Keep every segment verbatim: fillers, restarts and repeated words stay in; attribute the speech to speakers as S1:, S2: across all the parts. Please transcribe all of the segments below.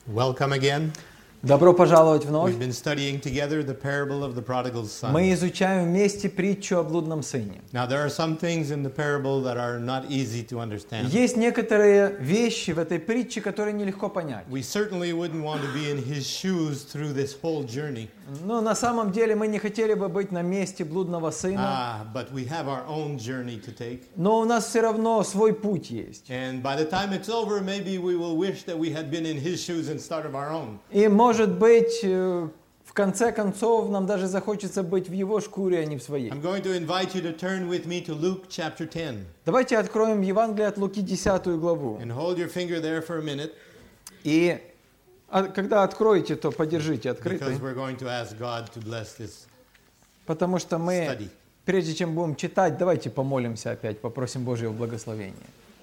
S1: Welcome again.
S2: Добро пожаловать вновь.
S1: We've been studying together the parable of the prodigal son.
S2: Мы изучаем вместе притчу о блудном сыне.
S1: Now there are some things in the parable that are not easy to understand.
S2: Есть некоторые вещи в этой притче, которые нелегко понять.
S1: We certainly wouldn't want to be in his shoes through this whole journey.
S2: Но на самом деле мы не хотели бы быть на месте блудного сына.
S1: Ah, but we have our own journey to take.
S2: Но у нас все равно свой путь есть.
S1: And by the time it's over, maybe we will wish that we had been in his shoes instead of our own.
S2: И может быть, в конце концов, нам даже захочется быть в его шкуре, а не в своей.
S1: I'm going to invite you to turn with me to Luke chapter ten.
S2: Давайте откроем Евангелие от Луки, десятую главу.
S1: And hold your finger there for a minute.
S2: И когда откроете, то подержите открытой.
S1: Because we're going to ask God to bless this
S2: Потому что мы,
S1: study.
S2: прежде чем будем читать, давайте помолимся опять, попросим Божьего благословения.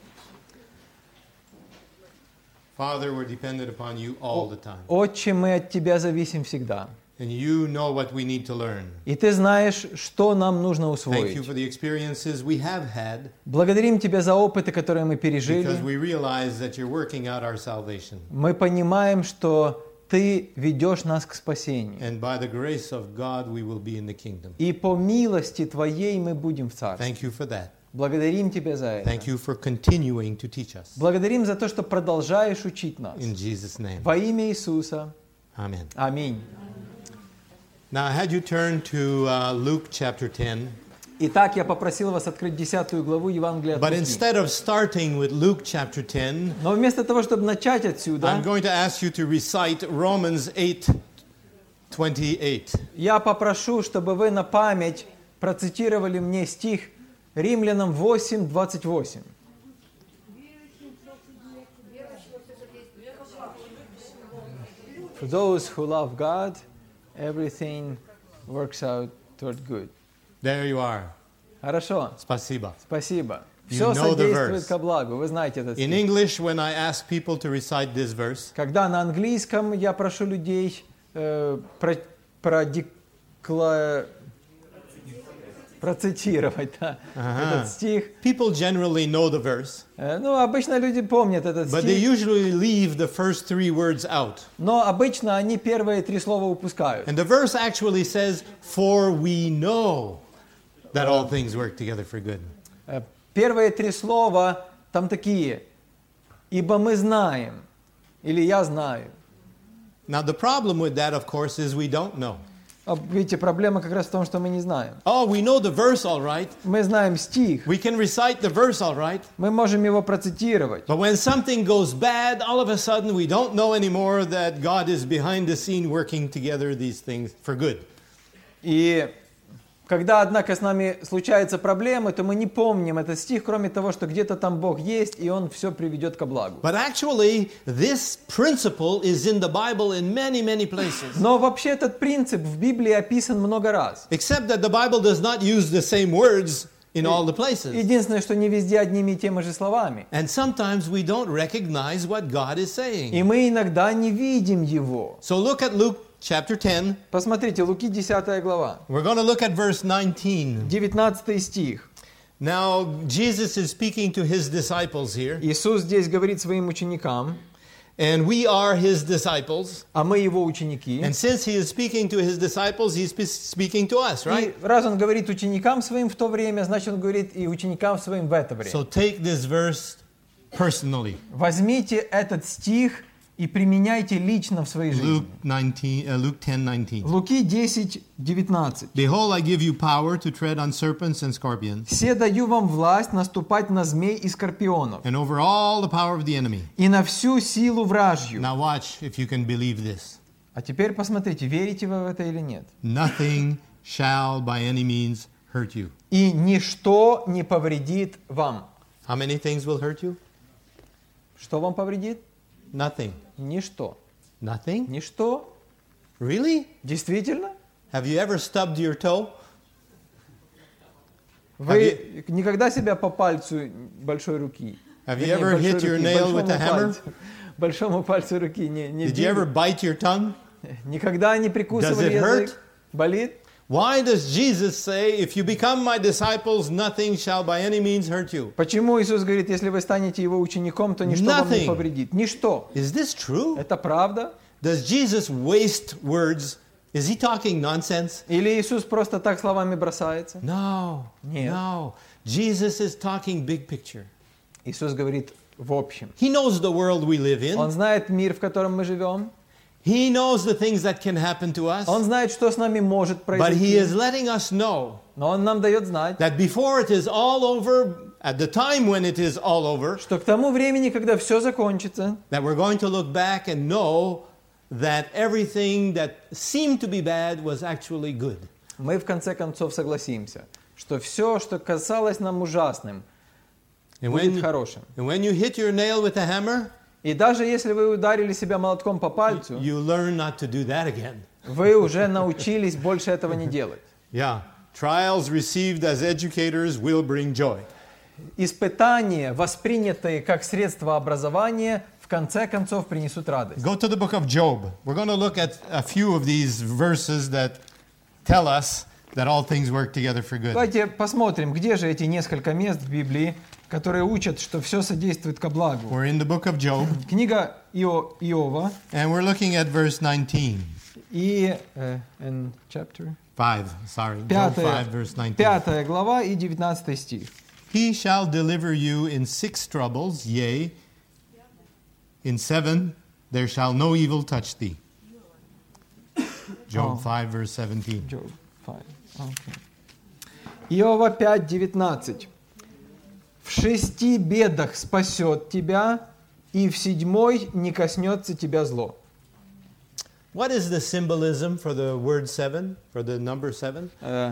S1: Father, we're dependent upon you all the time.
S2: Отче, мы от Тебя зависим всегда.
S1: And you know what we need to learn.
S2: И Ты знаешь, что нам нужно
S1: Thank you
S2: усвоить.
S1: for the experiences we have had,
S2: Благодарим Тебя за опыты, которые мы пережили.
S1: because we realize that you're working out our salvation.
S2: Мы понимаем, что Ты ведешь нас к спасению.
S1: And by the grace of God, we will be in the kingdom.
S2: И по милости Твоей мы будем в Царстве.
S1: Thank you for that.
S2: Благодарим Тебя за это.
S1: Thank you for continuing to teach us.
S2: Благодарим за то, что продолжаешь учить нас.
S1: In Jesus' name.
S2: Во имя Иисуса.
S1: Amen.
S2: Аминь.
S1: Now, I had you turn to uh, Luke chapter ten.
S2: Итак, я попросил вас открыть десятую главу Евангелия от
S1: But
S2: Луки.
S1: instead of starting with Luke chapter ten,
S2: Но вместо того, чтобы начать отсюда,
S1: I'm going to ask you to recite Romans eight twenty-eight.
S2: я попрошу, чтобы вы на память процитировали мне стих Римлянам восемь двадцать восемь. For those who love God, everything works out toward good.
S1: There you are.
S2: Хорошо,
S1: Спасибо.
S2: спасибо.
S1: You
S2: Все
S1: know the
S2: содействует
S1: verse.
S2: ко благу. Вы знаете этот
S1: In
S2: стих.
S1: English, when I ask people to recite this verse,
S2: Когда на английском я прошу людей э, про, продекла- процитировать да,
S1: Ага.
S2: этот стих.
S1: people generally know the verse,
S2: Э, ну, обычно люди помнят этот
S1: but they
S2: стих,
S1: usually leave the first three words out.
S2: но обычно они первые три слова упускают.
S1: And the verse actually says, "For we know that all things work together for good."
S2: Э, Первые три слова там такие: «Ибо мы знаем», или «я знаю».
S1: Now, the problem with that, of course, is we don't know.
S2: А, видите, проблема как раз в том, что мы не знаем.
S1: Oh, we know the verse all right.
S2: Мы знаем стих,
S1: We can recite the verse all right.
S2: мы можем его процитировать.
S1: But when something goes bad, all of a sudden we don't know anymore that God is behind the scene working together these things for good.
S2: И когда, однако, с нами случаются проблемы, то мы не помним этот стих, кроме того, что где-то там Бог есть, и Он все приведет ко благу.
S1: But actually, this principle is in the Bible in many, many places.
S2: Но вообще этот принцип в Библии описан много раз.
S1: Except that the Bible does not use the same words in all the places.
S2: Единственное, что не везде одними и теми же словами.
S1: And sometimes we don't recognize what God is
S2: И
S1: saying.
S2: мы иногда не видим его.
S1: So look at Luke chapter ten.
S2: Посмотрите, Луки десятая глава,
S1: We're going to look at verse nineteen.
S2: девятнадцатый стих.
S1: Now, Jesus is speaking to his disciples here,
S2: Иисус здесь говорит своим ученикам,
S1: and we are his disciples.
S2: а мы его ученики.
S1: And since he is speaking to his disciples, he's spe- speaking to us, right?
S2: И раз он говорит ученикам своим в то время, значит он говорит и ученикам своим в это время.
S1: So take this verse personally.
S2: Возьмите этот стих и применяйте лично в своей жизни.
S1: Luke nineteen, uh, Luke ten nineteen.
S2: Луки десять девятнадцать.
S1: Behold, I give you power to tread on serpents and scorpions,
S2: «Все даю вам власть наступать на змей и скорпионов,
S1: and over all the power of the enemy.
S2: и на всю силу вражью».
S1: Now watch if you can believe this.
S2: А теперь посмотрите, верите вы в это или нет.
S1: Nothing shall by any means hurt you.
S2: «И ничто не повредит вам».
S1: How many things will hurt you?
S2: Что вам повредит?
S1: Nothing.
S2: Ничто.
S1: Nothing?
S2: Ничто?
S1: Really?
S2: Действительно?
S1: Have you ever stubbed your toe?
S2: Вы никогда себя по пальцу большой руки?
S1: Have you
S2: Вернее,
S1: ever
S2: большой
S1: hit your
S2: руки,
S1: nail with a
S2: большому
S1: hammer?
S2: пальцу- Большому пальцу руки не, не
S1: Did you
S2: били?
S1: ever bite your tongue?
S2: Никогда не прикусывали
S1: Does it
S2: язык?
S1: hurt?
S2: Болит?
S1: Why does Jesus say, if you become my disciples, nothing shall by any means hurt you?
S2: Почему Иисус говорит, если вы станете Его учеником, то ничто вам не
S1: Nothing.
S2: повредит? Ничто.
S1: Is this true?
S2: Это правда?
S1: Does Jesus waste words? Is he talking nonsense?
S2: Или Иисус просто так словами бросается?
S1: No.
S2: Нет.
S1: No. Jesus is talking big picture.
S2: Иисус говорит в общем.
S1: He knows the world we live
S2: Он
S1: in.
S2: знает мир, в котором мы живем.
S1: He knows the things that can happen to us.
S2: Он знает, что с нами может
S1: But he
S2: произойти.
S1: is letting us know
S2: Но Он нам дает знать,
S1: that before it is all over, at the time when it is all over,
S2: что к тому времени, когда все закончится,
S1: that we're going to look back and know that everything that seemed to be bad was actually good.
S2: мы в конце концов согласимся, что все, что казалось нам ужасным,
S1: And
S2: будет
S1: when,
S2: хорошим.
S1: and when you hit your nail with a hammer,
S2: И даже если вы ударили себя молотком по пальцу,
S1: you learn not to do that again.
S2: вы уже научились больше этого не делать.
S1: Yeah. Trials received as educators will bring joy.
S2: Испытания, воспринятые как средство образования, в конце концов принесут радость.
S1: Go to the book of Job. We're going to look at a few of these verses that tell us that all things work together for good.
S2: Давайте посмотрим, где же эти несколько мест в Библии, которые учат, что все содействует ко благу.
S1: We're in the book of Job,
S2: Книга Ио- Иова
S1: and we're looking at verse nineteen.
S2: и э, and chapter,
S1: Five, sorry. Job
S2: пятая,
S1: five, verse nineteen.
S2: пятая глава и девятнадцатый стих.
S1: He shall deliver you in six troubles, yea, in seven there shall no evil touch thee. Job
S2: Oh.
S1: five, verse seventeen.
S2: Job five. Okay. Иова пять девятнадцать. В шести бедах спасет тебя, и в седьмой не коснется тебя зло.
S1: What is the symbolism for the word seven, for the number seven?
S2: Э,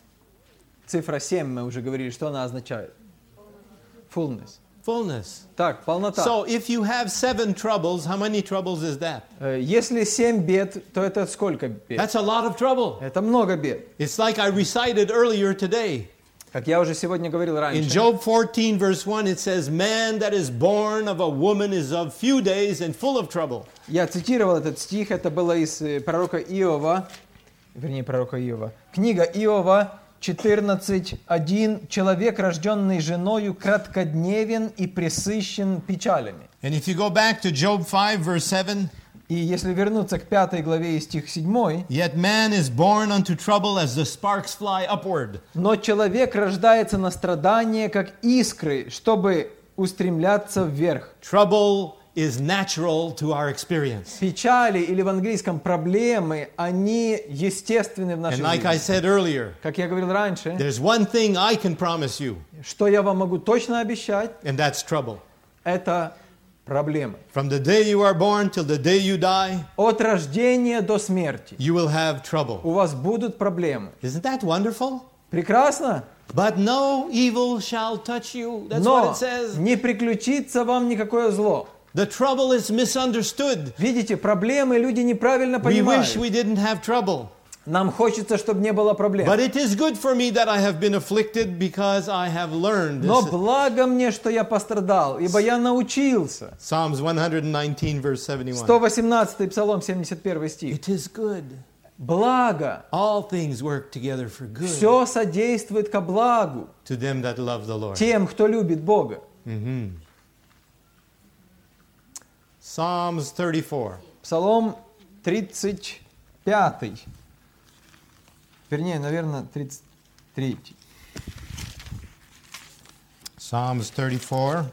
S2: цифра семь, мы уже говорили, что она означает? Fullness.
S1: Fullness.
S2: Так, полнота.
S1: So if you have seven troubles, how many troubles is that?
S2: Э, Если семь бед, то это сколько бед?
S1: That's a lot of trouble.
S2: Это много бед.
S1: It's like I recited earlier today.
S2: Как я уже сегодня говорил
S1: In
S2: раньше.
S1: Job fourteen, verse one, it says, Man that is born of a woman is of few days and full of trouble.
S2: Я цитировал этот стих, это было из э, пророка Иова, вернее, пророка Иова. Книга Иова четырнадцать один. Человек, рожденный женою, краткодневен и пресыщен печалями.
S1: And if you go back to Job five, verse seven,
S2: И если вернуться к пятой главе и стих седьмой,
S1: Yet man is born unto trouble as the sparks fly upward.
S2: но человек рождается на страдание, как искры, чтобы устремляться вверх.
S1: Trouble is natural to our experience.
S2: Печали, или в английском проблемы, они естественны в
S1: And
S2: нашей
S1: like I
S2: жизни.
S1: said earlier,
S2: Как я говорил раньше,
S1: there's one thing I can promise you,
S2: что я вам могу точно обещать,
S1: and that's trouble.
S2: это проблемы.
S1: From the day you are born till the day you die,
S2: От рождения до смерти
S1: you will have trouble.
S2: у вас будут проблемы.
S1: Isn't that wonderful?
S2: Прекрасно,
S1: But no evil shall touch you. That's what
S2: но
S1: it says.
S2: не приключится вам никакое зло.
S1: The trouble is misunderstood.
S2: Видите, проблемы люди неправильно
S1: We wish
S2: понимают.
S1: we didn't have trouble.
S2: Нам хочется, чтобы не было проблем.
S1: But it is good for me that I have been afflicted because I have learned.
S2: Но
S1: This
S2: благо мне, что я пострадал, ибо я научился.
S1: Psalms one nineteen, verse seventy-one.
S2: сто восемнадцатый Псалом, семьдесят первый стих.
S1: It is good.
S2: Благо,
S1: All things work together for good
S2: все содействует ко благу
S1: to them that love the Lord.
S2: тем, кто любит Бога.
S1: Mhm. Psalms thirty-four.
S2: Псалом тридцать пятый. Вернее, наверное, тридцать третий.
S1: Psalms thirty-four.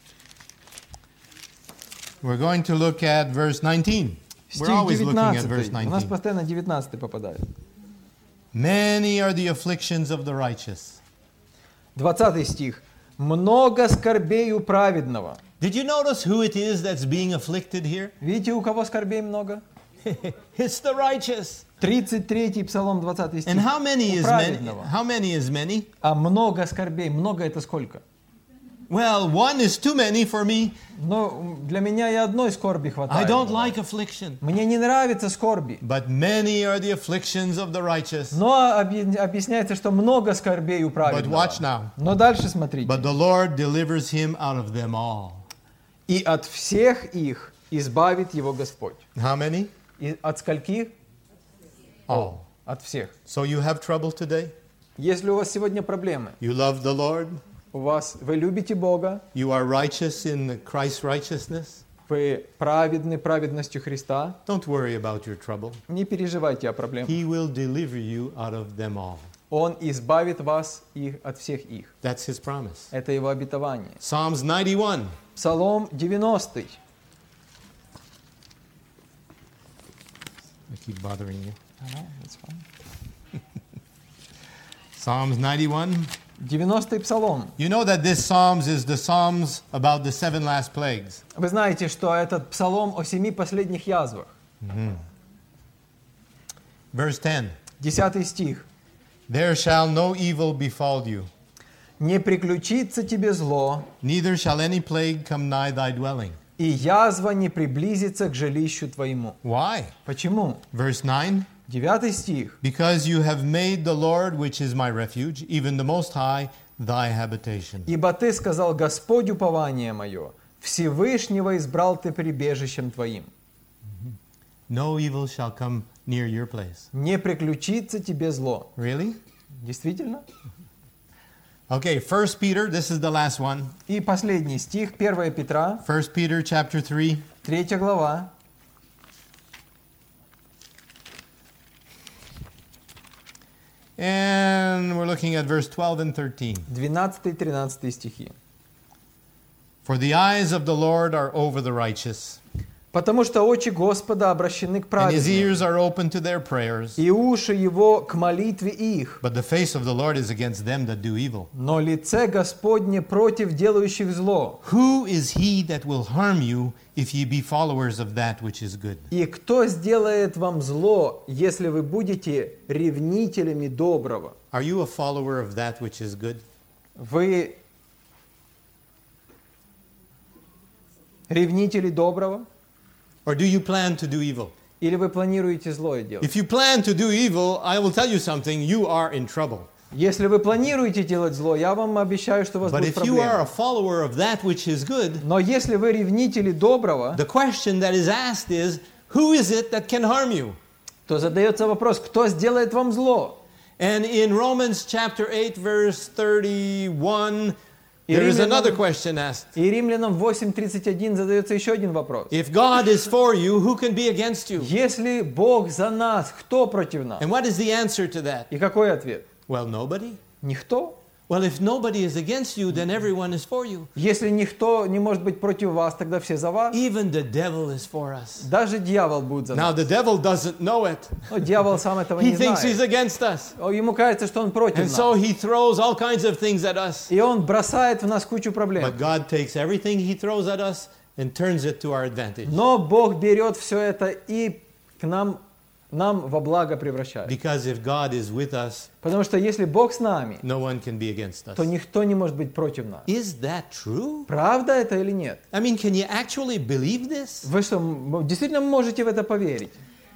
S1: We're going to look at verse nineteen. We're
S2: Стих
S1: always looking at
S2: девятнадцатый.
S1: verse
S2: У нас
S1: nineteen.
S2: постоянно девятнадцатый попадает.
S1: Many are the afflictions of the righteous.
S2: двадцатый стих. Много скорбей у праведного.
S1: Did you notice who it is that's being afflicted here?
S2: Видите, у кого скорбей много?
S1: It's the righteous.
S2: тридцать третий Псалом, двадцатый стих.
S1: And how many
S2: У
S1: is many?
S2: праведного.
S1: How many is many?
S2: А много скорбей. Много это сколько?
S1: Well, one is too many for me.
S2: Но для меня и одной скорби
S1: I
S2: хватает.
S1: don't like affliction.
S2: Мне не нравятся скорби.
S1: But many are the afflictions of the righteous.
S2: Но объ- объясняется, что много скорбей у
S1: But
S2: праведного.
S1: watch now.
S2: Но дальше смотрите.
S1: But the Lord delivers him out of them all.
S2: И от всех их избавит его Господь.
S1: How many?
S2: И от скольких?
S1: All.
S2: от всех.
S1: So you have trouble today?
S2: Если у вас сегодня проблемы,
S1: You love the Lord?
S2: у вас, вы любите Бога,
S1: You are righteous in Christ's righteousness?
S2: вы праведны праведностью Христа,
S1: Don't worry about your trouble.
S2: не переживайте о проблемах.
S1: He will deliver you out of them all.
S2: Он избавит вас их, от всех их.
S1: That's His promise.
S2: Это Его обетование.
S1: Psalms ninety-one.
S2: Псалом девяностый.
S1: I keep bothering you. Psalms ninety-one.
S2: девяностый псалом.
S1: You know that this Psalms is the Psalms about the seven last plagues.
S2: Вы знаете, что этот псалом о семи последних язвах.
S1: Verse ten.
S2: Десятый стих.
S1: There shall no evil befall you,
S2: «Не приключится тебе зло,
S1: neither shall any plague come nigh thy dwelling.
S2: и язва не приблизится к жилищу твоему».
S1: Why?
S2: Почему?
S1: Verse nine.
S2: Девятый стих.
S1: Because you have made the Lord, which is my refuge, even the Most High, thy habitation.
S2: «Ибо ты сказал: Господь упование мое, Всевышнего избрал ты прибежищем твоим.
S1: No evil shall come near your place.
S2: Не приключится тебе зло».
S1: Really?
S2: Действительно?
S1: Okay, First Peter, this is the last one.
S2: И последний стих, первое Петра,
S1: First Peter chapter three.
S2: третья глава,
S1: And we're looking at verse twelve and thirteen.
S2: двенадцатый-тринадцатый стихи.
S1: For the eyes of the Lord are over the righteous,
S2: «Потому что очи Господа обращены к
S1: and his
S2: праведным,
S1: ears are open to their prayers.
S2: и уши Его к молитве их.
S1: But the face of the Lord is against them that do evil.
S2: Но лице Господне против делающих зло.
S1: Who is he that will harm you if ye be followers of that which is good?
S2: И кто сделает вам зло, если вы будете ревнителями доброго?»
S1: Are you a follower of that which is good?
S2: Вы ревнители доброго?
S1: Or do you plan to do evil?
S2: Или вы планируете злое делать?
S1: If you plan to do evil, I will tell you something, you are in trouble.
S2: Если вы планируете делать зло, я вам обещаю, что у вас
S1: But
S2: будут
S1: if you are a
S2: проблемы.
S1: follower of that which is good,
S2: Но если вы ревнители доброго,
S1: the question that is asked is, who is it that can harm you?
S2: то задается вопрос, кто сделает вам зло?
S1: And in Romans chapter eight, verse thirty-one,
S2: И
S1: there is
S2: Римлянам-
S1: another question asked.
S2: И Римлянам восемь тридцать один задается еще один вопрос.
S1: If God is for you, who can be against you?
S2: Если Бог за нас, кто против нас?
S1: And what is the answer to that?
S2: И какой ответ?
S1: Well, nobody.
S2: Никто.
S1: Well, if nobody is against you, then everyone is for you.
S2: Если никто не может быть против вас, тогда все за вас.
S1: Even the devil is for us.
S2: Даже дьявол будет за
S1: Now,
S2: нас.
S1: the devil doesn't know it.
S2: Но дьявол сам этого
S1: He
S2: не
S1: thinks he's
S2: знает.
S1: against us.
S2: О, Ему кажется, что он против
S1: And so
S2: нас.
S1: he throws all kinds of things at us.
S2: И он бросает в нас кучу проблем.
S1: But God takes everything he throws at us and turns it to our advantage.
S2: Но Бог берет все это и к нам, нам во благо превращает.
S1: Because if God is with us,
S2: Потому что если Бог с нами,
S1: no one can be against us.
S2: то никто не может быть против нас.
S1: Is that true?
S2: Правда это или нет?
S1: I mean, can you actually believe this?
S2: Вы что, м- действительно можете в это поверить?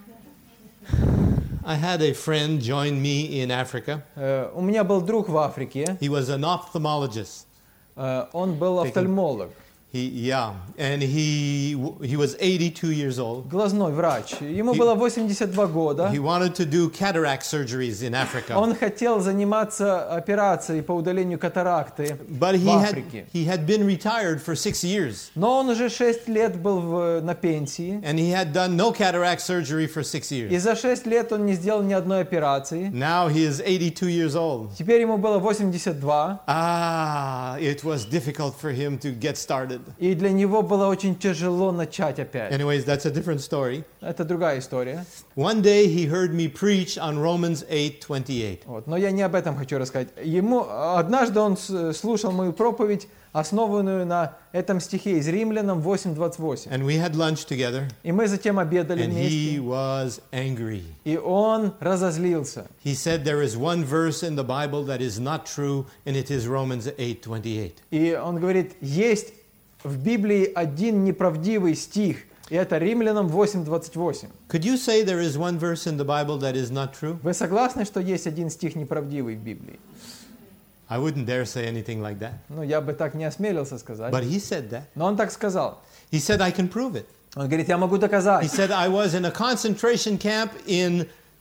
S1: I had a friend join me in Africa.
S2: Э, У меня был друг в Африке,
S1: He was an ophthalmologist.
S2: э, он был офтальмолог,
S1: He, yeah, and he he was eighty-two years old.
S2: глазной врач. Ему
S1: He-
S2: было восемьдесят два года.
S1: He wanted to do cataract surgeries in Africa.
S2: Он хотел заниматься операцией по удалению катаракты
S1: But he
S2: в
S1: had,
S2: Африке.
S1: he had been retired for six years.
S2: Но он уже шесть лет был в- на пенсии.
S1: And he had done no cataract surgery for six
S2: И
S1: years.
S2: за шесть лет он не сделал ни одной операции.
S1: Now he is eighty-two years old.
S2: Теперь ему было восемьдесят два.
S1: Ah, it was difficult for him to get started.
S2: И для него было очень тяжело начать опять.
S1: Anyways, that's a different story.
S2: Это другая история.
S1: One day he heard me preach on Romans eight twenty-eight.
S2: Вот. Но я не об этом хочу рассказать. Ему, однажды он с- слушал мою проповедь, основанную на этом стихе из Римлянам восемь двадцать восемь.
S1: And we had lunch together,
S2: И мы затем обедали
S1: and he
S2: вместе.
S1: was angry.
S2: И он разозлился.
S1: He said there is one verse in the Bible that is not true, and it is Romans eight twenty-eight.
S2: И он говорит, есть в Библии один неправдивый стих, и это Римлянам восемь двадцать восемь.
S1: Could you say there is one verse in the Bible that is not true?
S2: Вы согласны, что есть один стих неправдивый в Библии?
S1: I wouldn't dare say anything like that.
S2: Ну, я бы так не осмелился сказать.
S1: But he said that.
S2: Но он так сказал.
S1: He said, I can prove it.
S2: Он говорит, я могу
S1: He
S2: доказать.
S1: said, I was in a concentration camp in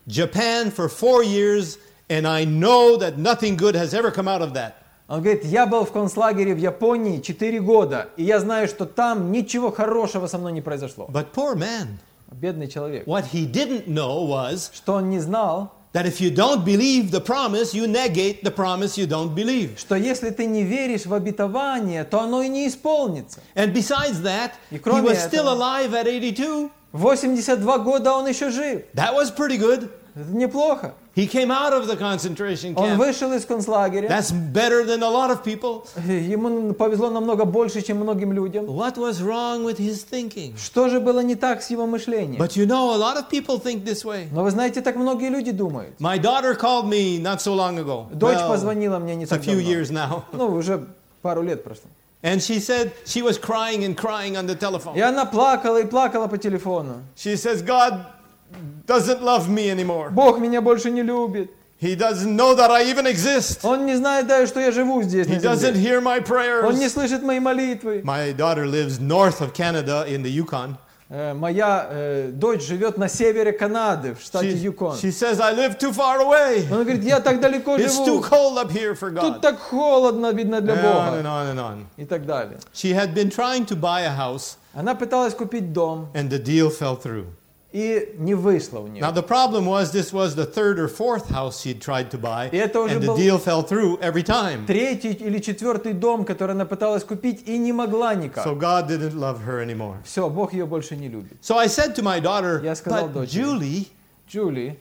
S1: Japan for four years, and I know that nothing good has ever come out of that.
S2: Он говорит, я был в концлагере в Японии четыре года, и я знаю, что там ничего хорошего со мной не произошло.
S1: But poor man,
S2: Бедный человек.
S1: what he didn't know was
S2: Что он не знал,
S1: that if you don't believe the promise, you negate the promise you don't believe.
S2: что если ты не веришь в обетование, то оно и не исполнится.
S1: And besides that,
S2: И
S1: he
S2: кроме
S1: was still
S2: этого-
S1: alive at eighty-two.
S2: восемьдесят два года он еще жив.
S1: That was pretty good.
S2: Это неплохо.
S1: He came out of the concentration
S2: Он
S1: camp.
S2: вышел из концлагеря.
S1: That's better than a lot of people.
S2: Ему повезло намного больше, чем многим людям.
S1: What was wrong with his thinking?
S2: Что же было не так с его мышлением?
S1: But you know, a lot of people think this way.
S2: Но вы знаете, так многие люди думают.
S1: My daughter called me not so long ago.
S2: Дочь
S1: Well,
S2: позвонила мне не
S1: it's a
S2: так
S1: few
S2: давно.
S1: years now.
S2: Ну, уже пару лет прошло.
S1: And she said she was crying and crying on the telephone.
S2: И она плакала и плакала по телефону.
S1: She says, God doesn't love me anymore.
S2: Бог меня больше не любит.
S1: He doesn't know that I even exist.
S2: Он не знает даже, что я живу здесь
S1: He
S2: на
S1: doesn't
S2: земле.
S1: hear my
S2: Он не
S1: prayers.
S2: слышит мои молитвы.
S1: My daughter lives north of Canada in the Yukon.
S2: Э, Моя э, дочь живет на севере Канады, в штате
S1: She,
S2: Юкон.
S1: she says, I live too far away.
S2: Он говорит, я так далеко
S1: It's too
S2: живу.
S1: cold up here for
S2: Тут
S1: God.
S2: так холодно, видно, для
S1: On and
S2: Бога.
S1: on and on.
S2: И так далее.
S1: She had been trying to buy a house,
S2: Она пыталась купить дом,
S1: and the deal fell through.
S2: и не вышло у
S1: Now
S2: нее.
S1: the problem was this was the third or fourth house she'd tried to buy,
S2: И это уже
S1: and the
S2: был-
S1: deal fell through every time.
S2: Третий или четвертый дом, который она пыталась купить, и не могла никак.
S1: So God didn't love her anymore.
S2: Все, Бог ее больше не любит.
S1: So I said to my daughter,
S2: Я сказал
S1: but
S2: дочери,
S1: Julie,
S2: Джули,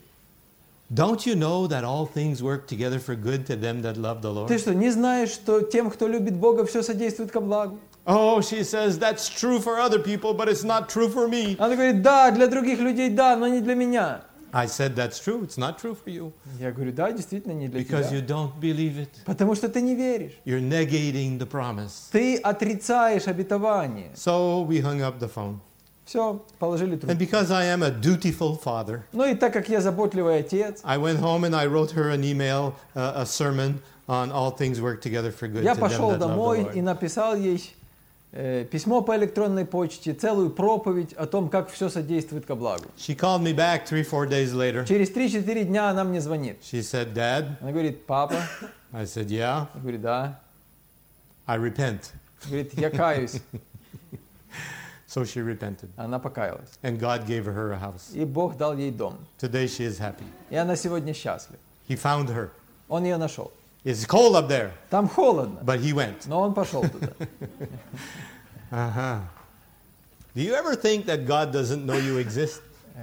S1: don't you know that all things work together for good to them that love the
S2: ты
S1: Lord?
S2: что, не знаешь, что тем, кто любит Бога, все содействует ко благу?
S1: Oh, she says, that's true for other people, but it's not true for me.
S2: Она говорит, да, для других людей да, но не для меня.
S1: I said, that's true. It's not true for you.
S2: Я говорю, да, действительно не для
S1: Because you
S2: тебя.
S1: don't believe it.
S2: Потому что ты не веришь.
S1: You're negating the promise.
S2: Ты отрицаешь обетование.
S1: So we hung up the phone.
S2: Все, положили
S1: And
S2: трубку.
S1: because I am a dutiful father,
S2: Ну и так как я заботливый отец,
S1: I went home and I wrote her an email, uh, a sermon on all things work together for good
S2: я
S1: to them
S2: пошел
S1: that love the
S2: домой и
S1: Lord.
S2: написал ей э, письмо по электронной почте, целую проповедь о том, как все содействует ко благу.
S1: She called me back three, four days later.
S2: Через три-четыре дня она мне звонит.
S1: She said, Dad,
S2: Она говорит, папа,
S1: I said, yeah,
S2: я говорю, да.
S1: I repent.
S2: Говорит, я каюсь.
S1: So she repented.
S2: Она покаялась.
S1: And God gave her a house.
S2: И Бог дал ей дом.
S1: Today she is happy.
S2: И она сегодня счастлива.
S1: He found her.
S2: Он ее нашел.
S1: It's cold up there,
S2: Там холодно,
S1: but he went.
S2: но он пошел туда.
S1: Uh-huh. Do you ever think that God doesn't know you exist?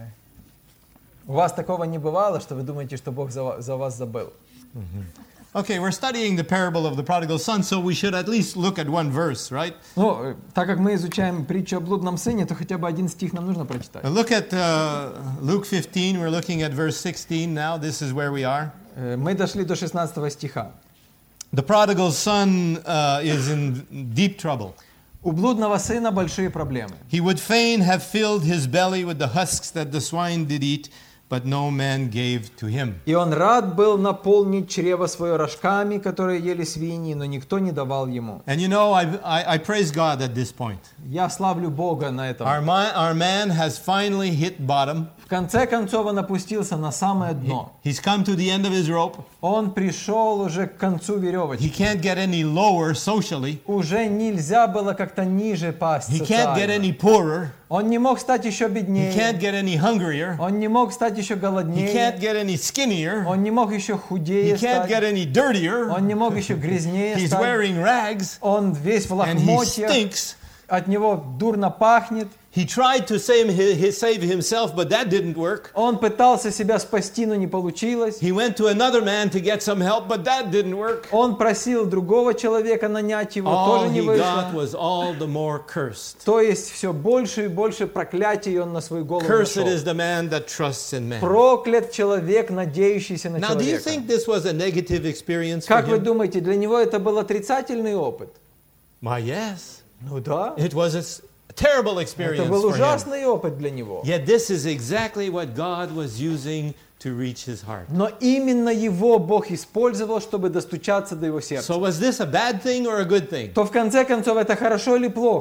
S2: У вас такого не бывало, что вы думаете, что Бог за ва- за вас забыл?
S1: Okay, we're studying the parable of the prodigal son, so we should at least look at one verse, right?
S2: Ну, э, так как мы изучаем притчу о блудном сыне, то хотя бы один стих нам нужно прочитать.
S1: Now look at uh, Luke fifteen. We're looking at verse sixteen now. This is where we are.
S2: Э, Мы дошли до шестнадцатого стиха.
S1: The prodigal son uh, is in deep trouble.
S2: У блудного сына большие проблемы.
S1: He would fain have filled his belly with the husks that the swine did eat, but no man gave to him.
S2: И он рад был наполнить чрево свое рожками, которые ели свиньи, но никто не давал ему.
S1: And you know, I, I, I praise God at this point.
S2: Я славлю Бога на этом.
S1: Our, mi- our man has finally hit bottom.
S2: В конце концов он опустился на самое дно.
S1: He's come to the end of his rope.
S2: Он пришел уже к концу веревочки.
S1: He can't get any lower socially.
S2: Уже нельзя было как-то ниже пасть
S1: He can't get any
S2: социально.
S1: poorer.
S2: Он не мог стать еще
S1: He can't
S2: беднее.
S1: get any hungrier.
S2: Он не мог стать еще
S1: He can't
S2: голоднее.
S1: get any skinnier.
S2: Он не мог еще
S1: He
S2: худее
S1: can't get
S2: стать.
S1: any dirtier.
S2: Он не мог еще грязнее
S1: He's
S2: стать.
S1: wearing rags
S2: Он весь в
S1: and he
S2: лохмотьях.
S1: stinks.
S2: От него дурно пахнет.
S1: He tried to save, hi- save himself, but that didn't work.
S2: Он пытался себя спасти, но не получилось.
S1: He went to another man to get some help, but that didn't work.
S2: Он просил другого человека нанять его,
S1: All
S2: тоже не
S1: he got
S2: вышло.
S1: was all the more cursed.
S2: То есть все больше и больше проклятий он на свою голову
S1: Cursed
S2: нашел.
S1: is the man that trusts in man.
S2: Проклят человек, надеющийся на
S1: Now, do you
S2: человека.
S1: think this was a negative experience for
S2: Как вы
S1: him?
S2: думаете, для него это был отрицательный опыт?
S1: Why, yes.
S2: Ну да.
S1: It was a s- terrible experience
S2: Это был
S1: for him.
S2: ужасный опыт для него.
S1: Yet this is exactly what God was using to reach his heart.
S2: Но именно его Бог использовал, чтобы достучаться до его сердца.
S1: So was this a bad thing or a good thing?
S2: То в конце концов это хорошо или плохо?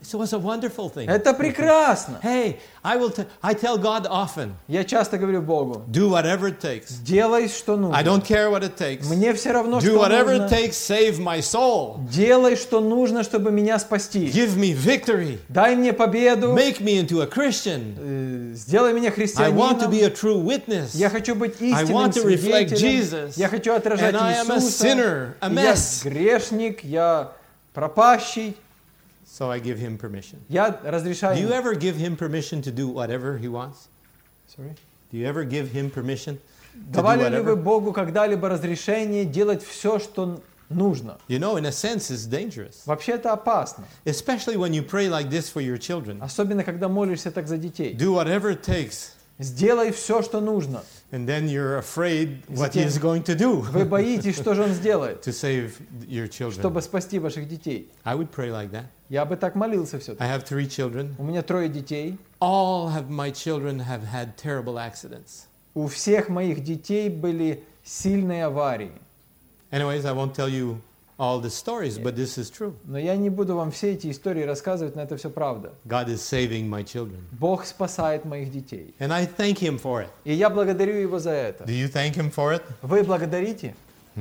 S1: It was a wonderful thing.
S2: Это прекрасно.
S1: Hey, I will. T- I tell God often,
S2: Я часто говорю Богу,
S1: do whatever it takes.
S2: делай, что нужно.
S1: I don't care what it takes.
S2: Мне все равно,
S1: Do
S2: что
S1: whatever it
S2: нужно.
S1: takes. Save my soul.
S2: Делай, что нужно, чтобы меня спасти.
S1: Give me victory.
S2: Дай мне победу.
S1: Make me into a Christian.
S2: э, Сделай меня
S1: I want to be
S2: христианином.
S1: a true witness.
S2: Я хочу быть
S1: I
S2: истинным
S1: want to reflect
S2: свидетелем.
S1: Jesus.
S2: Я хочу отражать
S1: And I am a
S2: Иисуса.
S1: sinner, a
S2: И Я
S1: mess.
S2: грешник, я пропащий.
S1: So I give him permission.
S2: Я
S1: Do
S2: разрешаю.
S1: you
S2: ему.
S1: ever give him permission to do whatever he wants?
S2: Sorry.
S1: Do you ever give him permission to do
S2: Давали ли вы
S1: whatever?
S2: Богу когда-либо разрешение делать все, что нужно?
S1: You know, in a sense, it's dangerous.
S2: Вообще это опасно.
S1: Especially when you pray like this for your children.
S2: Особенно, когда молишься так за детей.
S1: Do whatever it takes.
S2: Сделай все, что нужно.
S1: And then you're afraid what
S2: Затем
S1: he's going to do
S2: Вы боитесь, что же он сделает,
S1: to save your children.
S2: чтобы спасти ваших детей.
S1: I would pray like that.
S2: Я бы так молился все-таки.
S1: I have three children.
S2: У меня трое детей.
S1: All of my children have had terrible accidents.
S2: У всех моих детей были сильные аварии.
S1: Anyways, I won't tell you all the stories, but this is true.
S2: Но я не буду вам все эти истории рассказывать, но это все правда.
S1: God is saving my children.
S2: Бог спасает моих детей.
S1: And I thank Him for it.
S2: И я благодарю Его за это.
S1: Do you thank Him for it?
S2: Вы благодарите?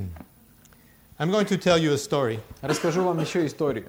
S1: I'm going to tell you a story.
S2: Расскажу вам еще историю.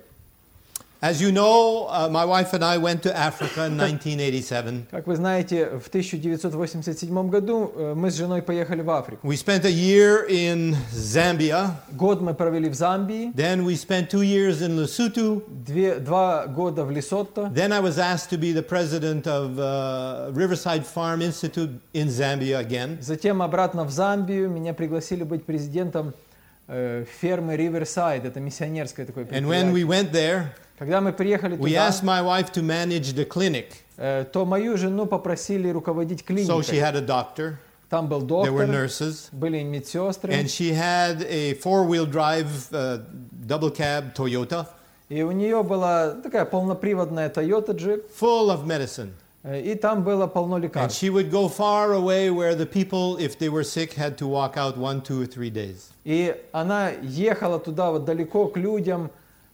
S1: As you know, uh, my wife and I went to Africa in nineteen eighty-seven.
S2: Как вы знаете, в тысяча девятьсот восемьдесят седьмом году э, мы с женой поехали в Африку.
S1: We spent a year in Zambia.
S2: Год мы провели в Замбии,
S1: Then we spent two years in Lesotho.
S2: две, два года в Лесото.
S1: Then I was asked to be the president of uh, Riverside Farm Institute in Zambia again.
S2: Затем обратно в Замбию. Меня пригласили быть президентом э, фермы Riverside. Это миссионерское такое
S1: And when we
S2: предприятие.
S1: went there,
S2: Когда мы приехали
S1: we
S2: туда,
S1: asked my wife to manage the clinic.
S2: э, то мою жену попросили руководить
S1: So she
S2: клиникой.
S1: had a doctor,
S2: Там был
S1: there were
S2: доктор,
S1: nurses,
S2: были медсестры.
S1: and she had a four-wheel drive uh, double cab Toyota
S2: И у нее была такая полноприводная Toyota Jeep.
S1: full of medicine.
S2: э, И там было полно
S1: And
S2: лекарств.
S1: she would go far away where the people, if they were sick, had to walk out one, two, or three days.
S2: И она ехала туда вот далеко к людям,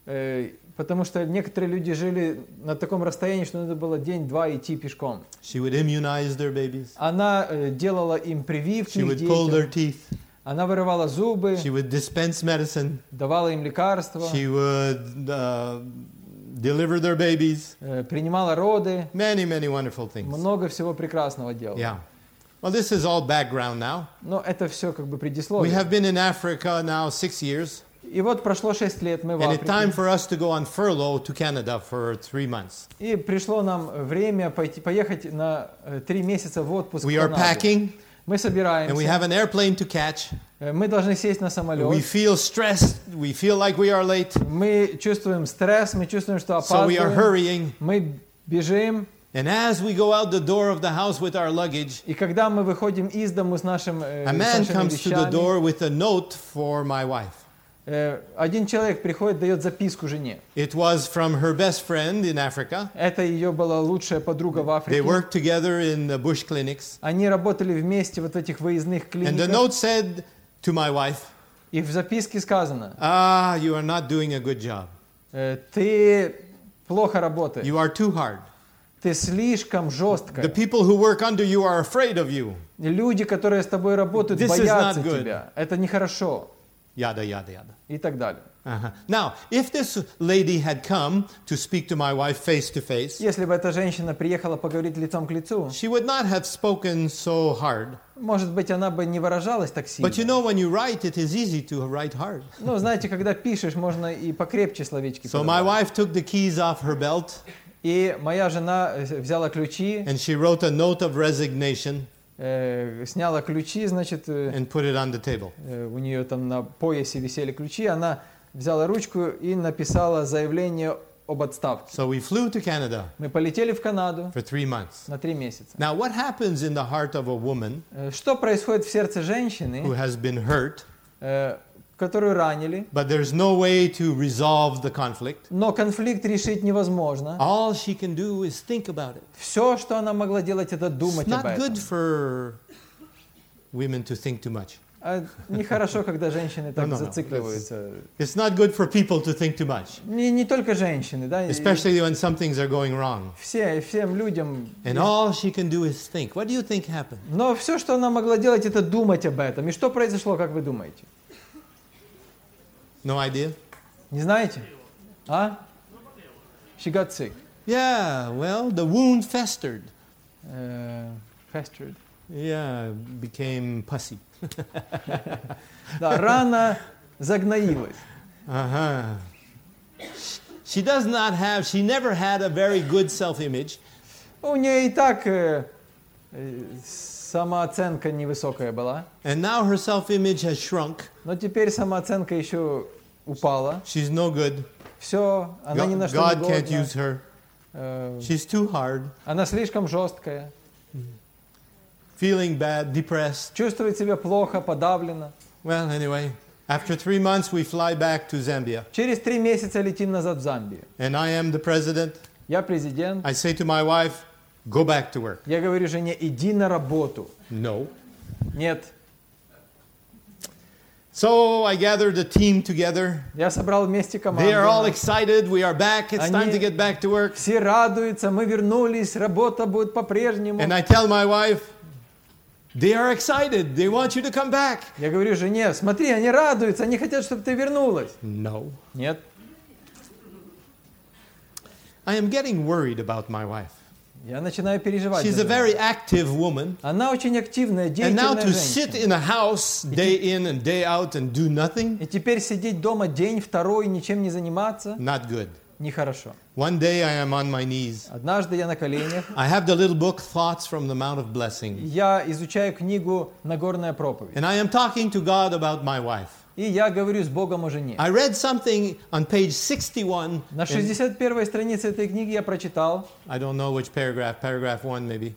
S2: э, потому что некоторые люди жили на таком расстоянии, что надо было день-два идти пешком.
S1: She would immunize their babies.
S2: Она э, делала им прививки
S1: She
S2: их
S1: would pull their
S2: детям,
S1: teeth.
S2: она вырывала зубы,
S1: She would dispense medicine.
S2: давала им лекарства,
S1: She would uh, deliver their babies.
S2: э, принимала роды,
S1: Many, many wonderful things.
S2: много всего прекрасного делала.
S1: Yeah. Well, this is all background now.
S2: Но это все как бы
S1: We
S2: предисловие.
S1: have been in Africa now six years.
S2: И вот прошло шесть лет, мы в
S1: And it's time
S2: Африке.
S1: for us to go on furlough to Canada for three months.
S2: И пришло нам время пойти, поехать на э, три месяца в отпуск в
S1: We are
S2: Канаду.
S1: packing,
S2: Мы
S1: and we
S2: собираемся,
S1: have an airplane to catch.
S2: э, мы должны сесть на самолет.
S1: We feel stressed. We feel like we are late.
S2: Мы чувствуем стресс, мы чувствуем, что
S1: So we are
S2: опаздываем.
S1: hurrying.
S2: Мы бежим,
S1: And as we go out the door of the house with our luggage,
S2: и когда мы выходим из дому с, нашим, э,
S1: a
S2: с
S1: man
S2: нашими
S1: comes to the
S2: вещами,
S1: door with a note for my wife.
S2: э, один человек приходит, дает записку жене.
S1: It was from her best friend in Africa.
S2: Это ее была лучшая подруга в
S1: They
S2: Африке.
S1: worked together in the bush clinics.
S2: Они работали вместе вот в этих выездных
S1: And the
S2: клиниках.
S1: note said to my wife,
S2: И в записке сказано,
S1: ah, you are not doing a good job.
S2: э, ты плохо работаешь,
S1: You are too hard.
S2: ты слишком
S1: The
S2: жесткая.
S1: people who work under you are afraid of you.
S2: Люди, которые с тобой работают,
S1: This is
S2: боятся
S1: not good.
S2: тебя. Это нехорошо.
S1: Yada, yada, yada.
S2: И так далее.
S1: Uh-huh. Now, if this lady had come to speak to my wife face to face,
S2: Если бы эта женщина приехала поговорить лицом к лицу,
S1: she would not have spoken so hard.
S2: может быть, она бы не выражалась так сильно.
S1: But you know, when you write, it is easy to write hard.
S2: Ну, знаете, когда пишешь, можно и покрепче словечки
S1: So my
S2: подобрать.
S1: wife took the keys off her belt
S2: И моя жена э, взяла ключи,
S1: and she wrote a note of resignation
S2: э, сняла ключи, значит, э,
S1: and put it on the table.
S2: э, у нее там на поясе висели ключи, она взяла ручку и написала заявление об отставке.
S1: So we flew to Canada
S2: Мы полетели в Канаду
S1: for three months.
S2: на три месяца.
S1: Now, what happens in the heart of a woman
S2: Э, Что происходит в сердце
S1: who
S2: женщины,
S1: has been hurt,
S2: э, которую ранили,
S1: but there's no way to resolve the conflict?
S2: но конфликт решить невозможно.
S1: All she can do is think about it.
S2: Все, что она могла делать, это
S1: It's
S2: думать об
S1: not
S2: этом.
S1: good for women to think too much.
S2: А нехорошо, когда женщины так
S1: No, no, no.
S2: зацикливаются.
S1: It's not good for people to think too much,
S2: Не, не только женщины, да? и
S1: especially when some things are going wrong.
S2: Все, всем людям.
S1: And all she can do is think. What do you think happened?
S2: Но все, что она могла делать, это думать об этом. И что произошло, как вы думаете?
S1: No idea?
S2: Не знаете? А? She got sick.
S1: Yeah, well, the wound festered.
S2: Uh, festered.
S1: Yeah, became pussy.
S2: Да, рана загноилась.
S1: Uh-huh. She does not have, she never had a very good self-image.
S2: У нее и так э, э, самооценка невысокая была.
S1: And now her self-image has shrunk.
S2: Но теперь самооценка еще упала.
S1: She's no good.
S2: Все, она ни на
S1: God,
S2: что
S1: God
S2: не
S1: can't
S2: годна.
S1: use her.
S2: Э,
S1: She's too hard.
S2: Она слишком жесткая.
S1: Feeling bad, depressed.
S2: Чувствует себя плохо, подавлена.
S1: Well, anyway, after three months we fly back to Zambia.
S2: Через три месяца летим назад в Замбию.
S1: And I am the president.
S2: Я президент.
S1: I say to my wife, go back to work.
S2: Я говорю жене, иди на работу.
S1: No.
S2: Нет.
S1: So I gathered a team together.
S2: Я собрал вместе команду.
S1: They are all excited. We are back. It's
S2: Они-
S1: time to get back to work.
S2: Все радуются, мы вернулись, работа будет по-прежнему.
S1: And I tell my wife, they are excited. They want you to come back.
S2: Я говорю жене, смотри, они радуются, они хотят, чтобы ты вернулась.
S1: No.
S2: Нет.
S1: I am getting worried about my wife.
S2: Я начинаю переживать.
S1: She's
S2: за
S1: a
S2: жену.
S1: very active woman.
S2: Она очень активная,
S1: And now
S2: деятельная
S1: to sit
S2: женщина.
S1: in a house day in and day out and do nothing,
S2: И теперь сидеть дома день, второй, ничем не заниматься,
S1: not good.
S2: нехорошо.
S1: One day I am on my knees.
S2: Однажды я на коленях,
S1: I have the little book, Thoughts from the Mount of Blessing.
S2: я изучаю книгу «Нагорная проповедь».
S1: And I am talking to God about my wife.
S2: И я говорю с Богом о жене.
S1: I read something on page sixty-one.
S2: На
S1: in-
S2: шестьдесят первой странице этой книги я прочитал,
S1: I don't know which paragraph, paragraph one maybe.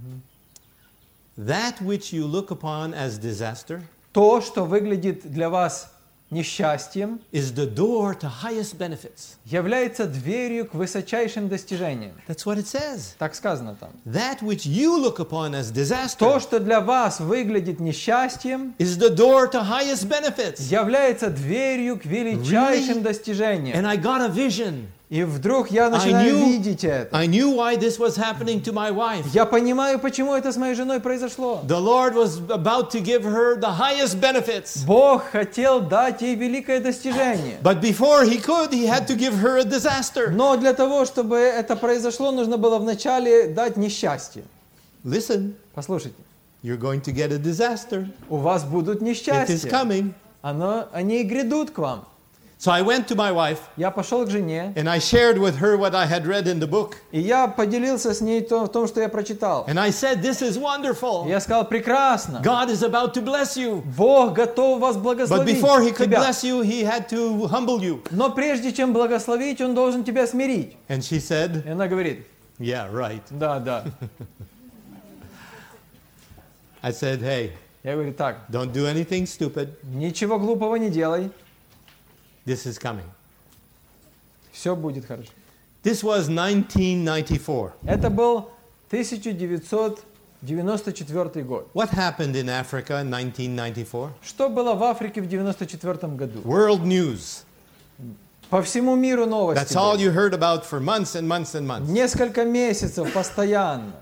S1: That which you look upon as disaster
S2: то, что выглядит для вас несчастьем,
S1: is the door to highest benefits.
S2: является дверью к высочайшим достижениям.
S1: That's what it says.
S2: Так сказано там.
S1: That which you look upon as disaster
S2: То, что для вас выглядит несчастьем,
S1: is the door to highest benefits.
S2: является дверью к величайшим
S1: Really?
S2: достижениям.
S1: And I got a vision.
S2: И вдруг я начинаю
S1: knew-
S2: видеть это.
S1: I knew why this was happening to my wife.
S2: Я понимаю, почему это с моей женой произошло.
S1: The Lord was about to give her the highest benefits.
S2: Бог хотел дать ей великое достижение.
S1: But before he could, he had to give her a disaster.
S2: Но для того, чтобы это произошло, нужно было вначале дать несчастье.
S1: Listen,
S2: Послушайте,
S1: you're going to get a disaster.
S2: у вас будут
S1: It is
S2: несчастья.
S1: coming.
S2: Оно, они и грядут к вам.
S1: So I went to my wife
S2: Я пошел к жене,
S1: and I shared with her what I had read in the book.
S2: и я поделился с ней то, в том, что я прочитал.
S1: And I said, this is wonderful.
S2: Я сказал, прекрасно.
S1: God is about to bless you.
S2: Бог готов вас
S1: But
S2: благословить.
S1: before he could
S2: тебя.
S1: bless you, he had to humble you.
S2: Но прежде чем благословить, Он должен тебя смирить.
S1: And she said,
S2: И она говорит,
S1: yeah, right.
S2: да, да.
S1: I said, hey,
S2: Я говорю, так,
S1: don't do anything stupid.
S2: ничего глупого не делай,
S1: This is coming.
S2: все будет хорошо.
S1: This was nineteen ninety-four.
S2: Это был тысяча девятьсот девяносто четвёртый год.
S1: What happened in Africa in nineteen ninety-four?
S2: Что было в Африке в девяносто четвёртом году?
S1: World news.
S2: По всему миру
S1: That's
S2: новости.
S1: all
S2: были.
S1: you heard about for months and months and months.
S2: Несколько месяцев постоянно.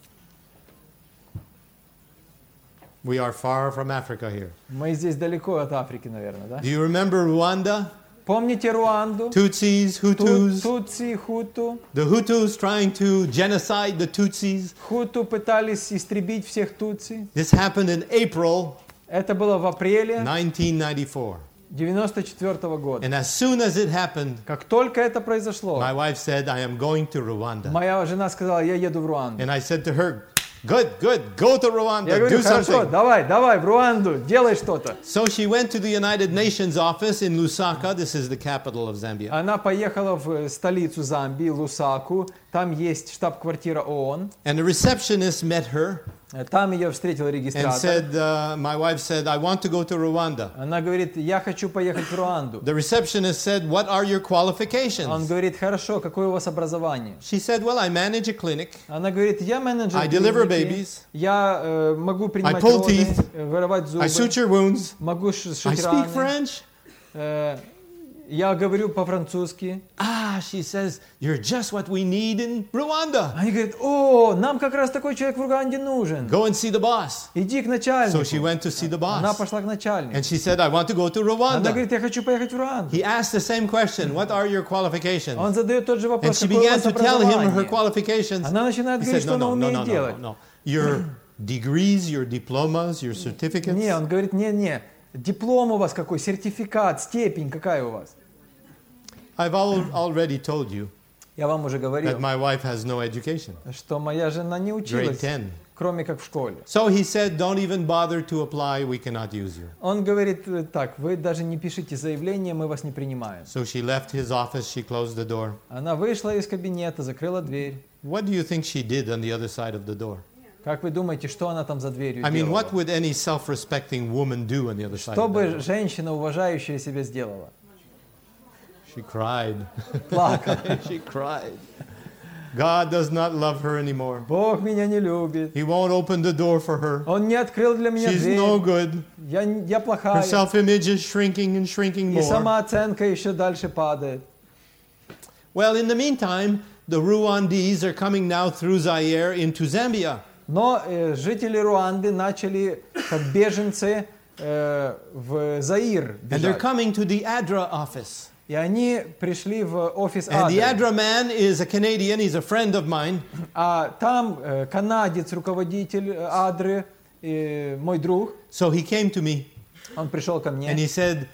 S1: We are far from Africa here.
S2: Мы здесь далеко от Африки, наверное, да?
S1: Do you remember Rwanda?
S2: Помните Руанду?
S1: Tutsis,
S2: Ту-
S1: Hutus.
S2: Тутси, Хуту.
S1: The Hutus trying to genocide the Tutsis.
S2: Хуту пытались истребить всех Тутси.
S1: This happened in April
S2: Это было в апреле
S1: nineteen ninety-four.
S2: девяносто четвёртого года.
S1: And as soon as it happened,
S2: Как только это произошло,
S1: my wife said, I am going to Rwanda.
S2: моя жена сказала, я еду в Руанду.
S1: And I said to her, good, good, go to
S2: Я
S1: Rwanda,
S2: говорю,
S1: do
S2: хорошо,
S1: something.
S2: давай, давай, в Руанду, делай что-то.
S1: So she went to the United Nations office in Lusaka. This is the capital of Zambia.
S2: Она поехала в столицу Замбии, Лусаку. Там есть штаб-квартира ООН.
S1: And the receptionist met her.
S2: Там ее встретил
S1: and
S2: регистратор.
S1: said, uh, my wife said, I want to go to Rwanda.
S2: Она говорит, я хочу поехать в Руанду.
S1: The receptionist said, what are your
S2: Он
S1: qualifications?
S2: говорит, хорошо, какое у вас образование?
S1: She said, well, I manage a clinic.
S2: Она говорит, я менеджер
S1: I deliver
S2: клиники,
S1: babies.
S2: я э, могу принимать
S1: pull
S2: роды,
S1: teeth.
S2: э, вырывать зубы,
S1: I suture wounds.
S2: могу ш-
S1: I
S2: шить
S1: speak
S2: раны,
S1: French.
S2: э, я говорю по-французски.
S1: Ah, she says, you're just what we need in Rwanda.
S2: Они говорят, о, нам как раз такой человек в Руанде нужен.
S1: Go and see the boss.
S2: Иди к
S1: So
S2: начальнику.
S1: she went to see the
S2: Она
S1: boss.
S2: пошла к начальнику.
S1: And she said, I want to go to
S2: Она
S1: Rwanda.
S2: говорит, я хочу поехать в Руанду.
S1: He asked the same question, what are your qualifications?
S2: Он задает тот же
S1: And
S2: вопрос,
S1: she
S2: какое у
S1: began
S2: вас
S1: to tell him her
S2: образование.
S1: qualifications.
S2: Она начинает
S1: He
S2: говорить,
S1: said,
S2: что
S1: no,
S2: она
S1: no, no,
S2: умеет
S1: no, no,
S2: делать.
S1: no, no. Your degrees, your diplomas, your certificates.
S2: Не, он говорит, не, не, диплом у вас какой, сертификат, степень какая у вас?
S1: I've al- already told you
S2: Я вам уже
S1: that
S2: говорил,
S1: my wife has no education.
S2: что моя жена не
S1: Grade
S2: училась,
S1: ten.
S2: кроме как в школе.
S1: So he said, don't even bother to apply, we cannot use you.
S2: Он говорит э, так, вы даже не пишите заявление, мы вас не принимаем.
S1: So she left his office, she closed the door.
S2: Она вышла из кабинета, закрыла дверь.
S1: What do you think she did on the other side of the door?
S2: Как вы думаете, что она там за дверью
S1: I mean,
S2: делала?
S1: what would any self-respecting woman do on the other side
S2: Что
S1: of the
S2: бы
S1: door?
S2: женщина, уважающая себя, сделала?
S1: She cried.
S2: Плакала.
S1: She cried. God does not love her anymore.
S2: Бог меня не любит.
S1: He won't open the door for her.
S2: Он не открыл для меня
S1: She's no
S2: дверь.
S1: good.
S2: Я, я
S1: Her
S2: плохая.
S1: self-image is shrinking and shrinking
S2: И
S1: more.
S2: самооценка еще дальше падает.
S1: Well, in the meantime, the Rwandese are coming now through Zaire into Zambia.
S2: Но э, жители Руанды начали, как беженцы, э, в Заир
S1: And they're
S2: бежать.
S1: coming to the ADRA office.
S2: И они пришли в офис
S1: And the
S2: Адры.
S1: ADRA man is a Canadian, he's a friend of mine.
S2: А там э, канадец, руководитель э, Адры, э, мой друг,
S1: So he came to me
S2: он пришел ко мне.
S1: and he said,